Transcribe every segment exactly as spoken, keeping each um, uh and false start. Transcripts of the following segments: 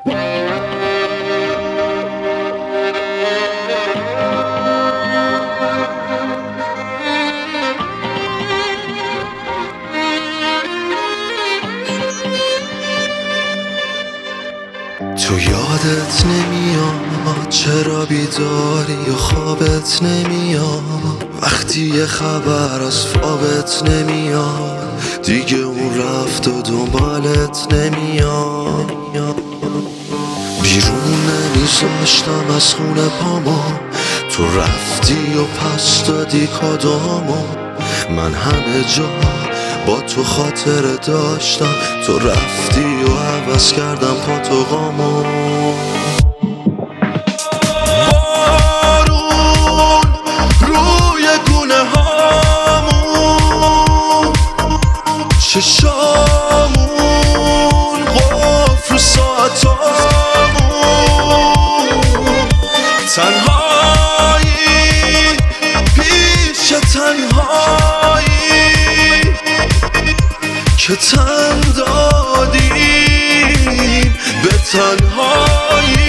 تو یادت نمیاد چرا بیداری یا خوابت نمیاد وقتی یه خبر از خوابت نمیاد دیگه اون رفت و دنبالت نمیاد بیرون نمیذاشتم از خونه پامو تو رفتی و پس دادی کادامو من همه جا با تو خاطر داشتم تو رفتی و عوض کردم پاتوقامو بارون روی گونه هامون چشامون قفل رو ساعتامون تنهایی پیش تنهایی که تن دادیم به تنهایی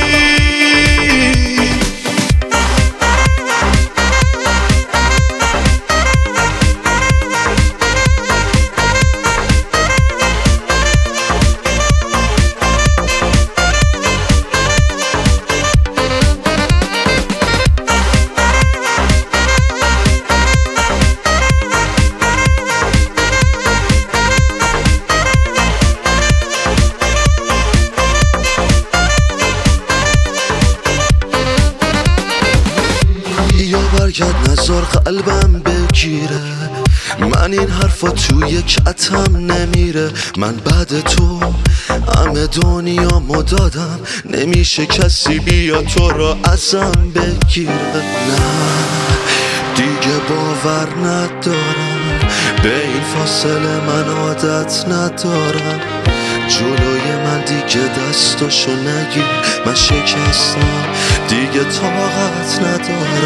برگرد نذار قلبم بگیره من این حرفا توی کتم نمیره من بعد تو همه دنیا مدادم نمیشه کسی بیا تو را ازم بگیره نه دیگه باور ندارم به این فاصله من عادت ندارم جلوی من دیگه دستاشو نگیر من شکستم دیگه طاقت ندارم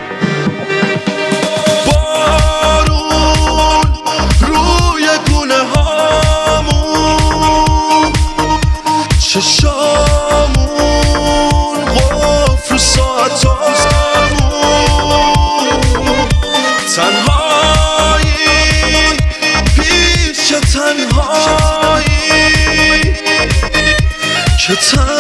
بارون روی گونه هامون چشامون قفل رو ساعتامون تنهایی پیش تنهایی که